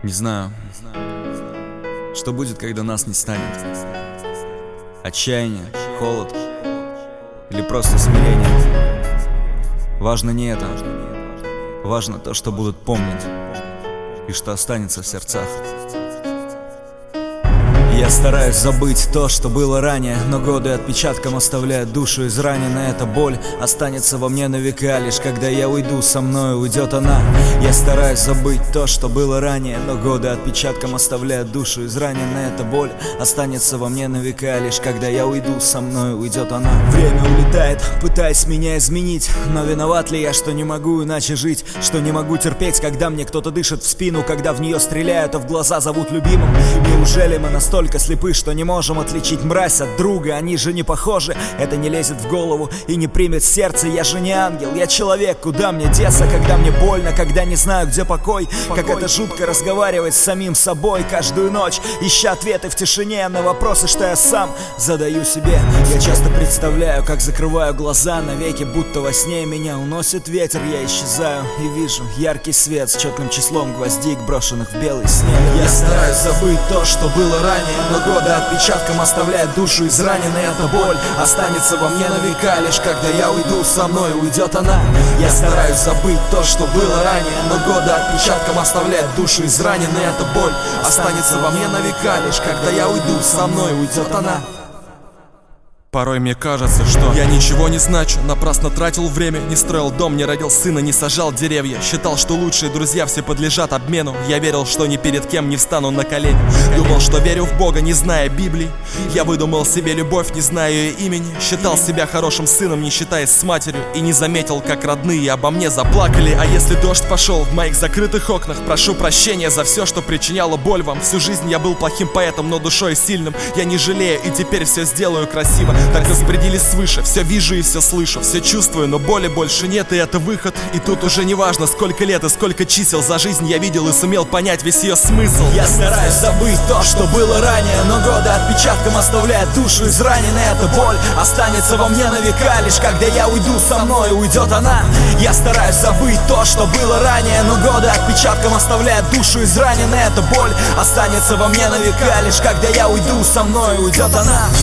Не знаю, что будет, когда нас не станет. Отчаяние, холод или просто смирение. Важно не это. Важно то, что будут помнить и что останется в сердцах. Я стараюсь забыть то, что было ранее, но годы отпечатком оставляют душу израненной. Эта боль останется во мне на века. Лишь когда я уйду, со мной уйдет она. Я стараюсь забыть то, что было ранее, но годы отпечатком оставляют душу израненной. Эта боль останется во мне на века. Лишь когда я уйду, со мной уйдет она. Время улетает, пытаясь меня изменить. Но виноват ли я, что не могу иначе жить? Что не могу терпеть, когда мне кто-то дышит в спину, когда в нее стреляют, а в глаза зовут любимым? Неужели мы настолько слепы, что не можем отличить мразь от друга? Они же не похожи, это не лезет в голову и не примет сердце. Я же не ангел, я человек, куда мне деться, когда мне больно, когда не знаю, где покой. Как это жутко разговаривать с самим собой каждую ночь, ища ответы в тишине на вопросы, что я сам задаю себе. Я часто представляю, как закрываю глаза навеки, будто во сне меня уносит ветер. Я исчезаю и вижу яркий свет с четным числом гвоздик, брошенных в белый снег. Я стараюсь забыть то, что было ранее, но годы отпечатком оставляют душу израненной. Эта боль останется во мне на века. Лишь когда я уйду, со мной уйдет она. Я стараюсь забыть то, что было ранее, но годы отпечатком оставляют душу израненной. Эта боль останется во мне на века. Лишь когда я уйду, со мной уйдет она. Порой мне кажется, что я ничего не значу, напрасно тратил время, не строил дом, не родил сына, не сажал деревья. Считал, что лучшие друзья все подлежат обмену. Я верил, что ни перед кем не встану на колени. Думал, что верю в Бога, не зная Библии. Я выдумал себе любовь, не зная ее имени. Считал себя хорошим сыном, не считаясь с матерью. И не заметил, как родные обо мне заплакали. А если дождь пошел в моих закрытых окнах, прошу прощения за все, что причиняло боль вам. Всю жизнь я был плохим поэтом, но душой сильным. Я не жалею и теперь все сделаю красиво. Так распорядились свыше, все вижу и все слышу, все чувствую, но боли больше нет, и это выход. И тут уже не важно, сколько лет и сколько чисел за жизнь я видел и сумел понять весь ее смысл. Я стараюсь забыть то, что было ранее, но годы отпечатком оставляют душу израненной. Эта боль останется во мне на века. Лишь когда я уйду, со мной уйдет она. Я стараюсь забыть то, что было ранее, но годы отпечатком оставляют душу израненной. Эта боль останется во мне на века. Лишь когда я уйду, со мной уйдет она.